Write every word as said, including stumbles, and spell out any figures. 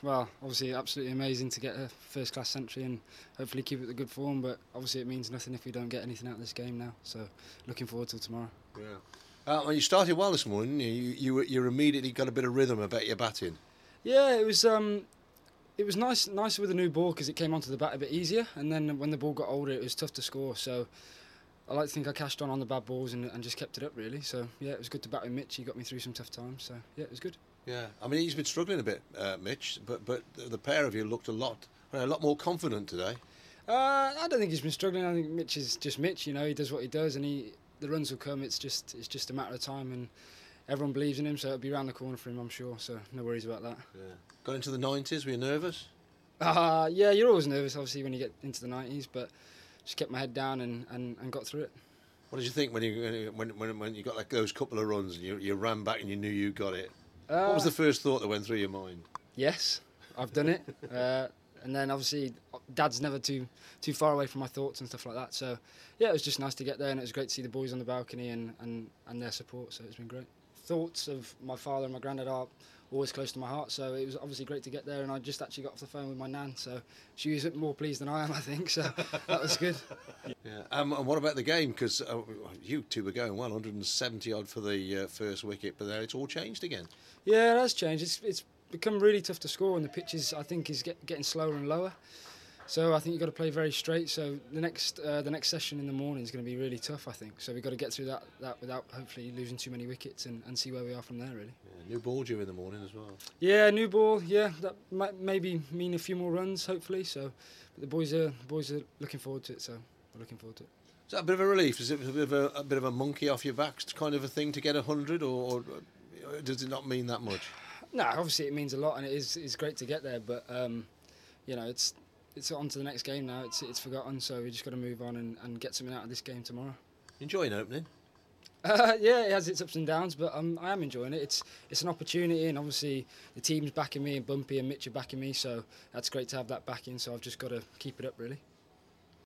Well, obviously absolutely amazing to get a first class century and hopefully keep it the good form, but obviously it means nothing if we don't get anything out of this game now, so looking forward till tomorrow. Yeah. Uh, well, you started well this morning. You, you you immediately got a bit of rhythm about your batting. Yeah, it was um, it was nice nice with the new ball because it came onto the bat a bit easier, and then when the ball got older it was tough to score, so I like to think I cashed on on the bad balls and, and just kept it up really, so yeah, it was good to bat with Mitch. He got me through some tough times, so yeah, it was good. Yeah, I mean he's been struggling a bit, uh, Mitch, but but the pair of you looked a lot a lot more confident today. Uh, I don't think he's been struggling. I think Mitch is just Mitch. You know, he does what he does, and he the runs will come. It's just it's just a matter of time, and everyone believes in him, so it'll be around the corner for him, I'm sure. So no worries about that. Yeah. Got into the nineties. Were you nervous? Uh, yeah, you're always nervous, obviously, when you get into the nineties, but just kept my head down and, and, and got through it. What did you think when you when when when you got like those couple of runs and you you ran back and you knew you got it? Uh, what was the first thought that went through your mind? Yes, I've done it. uh, and then obviously Dad's never too too far away from my thoughts and stuff like that. So yeah, it was just nice to get there, and it was great to see the boys on the balcony and, and, and their support. So it's been great. Thoughts of my father and my granddad are always close to my heart, so it was obviously great to get there, and I just actually got off the phone with my nan, so she was more pleased than I am, I think, so that was good. Yeah. Um, and what about the game? Because uh, you two were going well, one hundred seventy odd for the uh, first wicket, but there it's all changed again. Yeah, it has changed. It's, it's become really tough to score, and the pitch is, I think, is get, getting slower and lower. So I think you've got to play very straight. So the next uh, the next session in the morning is going to be really tough, I think. So we've got to get through that, that without hopefully losing too many wickets and, and see where we are from there, really. Yeah, new ball due in the morning as well. Yeah, new ball. Yeah, that might maybe mean a few more runs, hopefully. So, but the boys are the boys are looking forward to it. So we're looking forward to it. Is that a bit of a relief? Is it a bit of a, a bit of a monkey off your back kind of a thing to get a hundred, or, or does it not mean that much? No, obviously it means a lot, and it is it's great to get there. But um, you know, it's. It's on to the next game now. It's it's forgotten, so we just got to move on and, and get something out of this game tomorrow. Enjoying opening? Uh, yeah, it has its ups and downs, but um, I am enjoying it. It's it's an opportunity, and obviously the team's backing me, and Bumpy and Mitch are backing me, so that's great to have that backing. So I've just got to keep it up, really.